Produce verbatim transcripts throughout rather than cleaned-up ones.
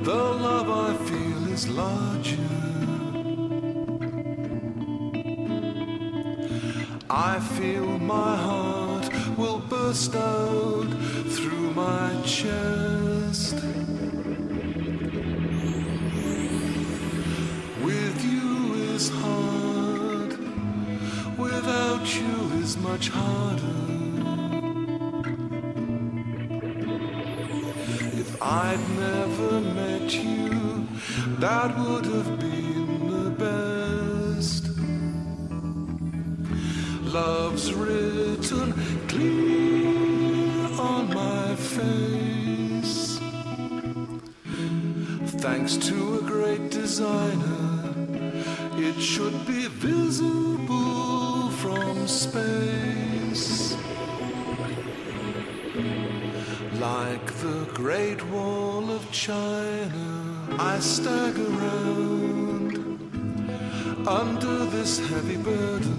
The love I feel is larger. I feel my heart will burst out through my chest. With you is hard, without you is much harder. If I'd never met you, that would have been the best. Love's written clear on my face. Thanks to a great designer, it should be visible from space. Like the Great Wall of China, I stagger around under this heavy burden.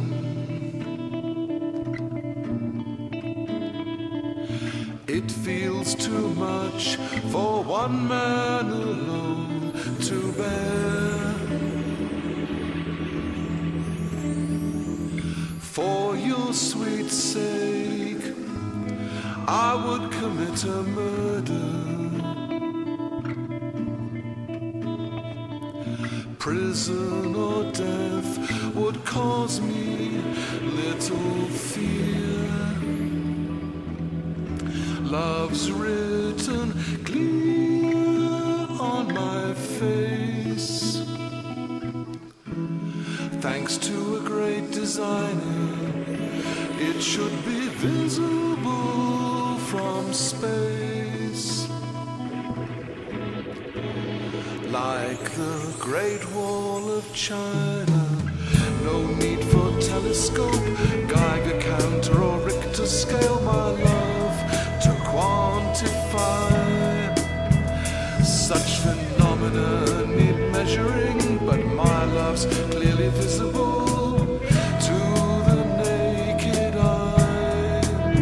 It feels too much for one man alone to bear. For your sweet sake, I would commit a murder. Prison or death would cause me little fear. Love's written clear on my face. Thanks to a great designer, it should be visible from space. Like the Great Wall of China, no need for telescope, Geiger counter or Richter scale, my love, to quantify. Such phenomena need measuring, but my love's clearly visible to the naked eye.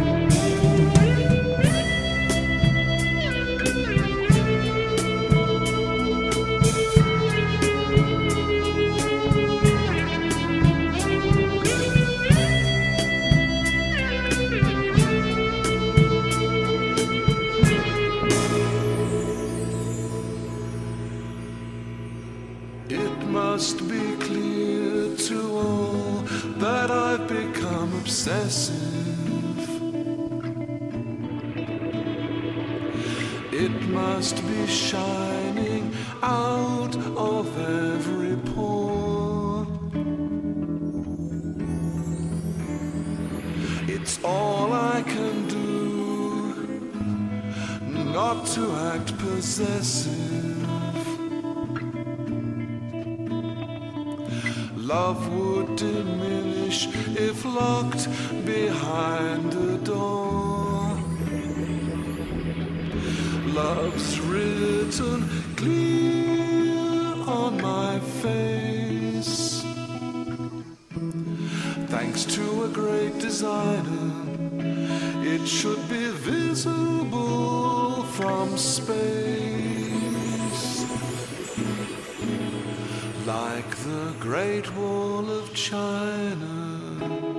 It must be clear to all that I've become obsessive. It must be shining out of every pore. It's all I can do not to act possessive. Love would diminish if locked behind a door. Love's written clear on my face. Thanks to a great designer, it should be visible from space. Like the Great Wall of China.